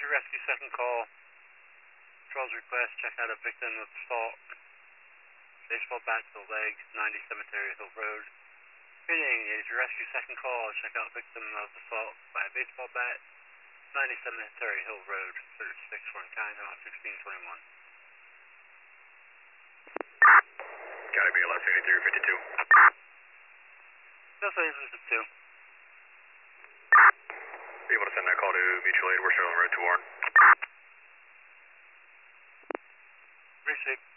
rescue, second call. Patrol's request, check out a victim of assault. Baseball bat to the leg, 90 Cemetery Hill Road. Repeating, Asia rescue, second call, check out victim of assault by a baseball bat, 90 Cemetery Hill Road, 36 Warren County, 1621. Gotta be 115352. That's 852. Be able to send that call to mutual aid. We're still on road to Warren. Appreciate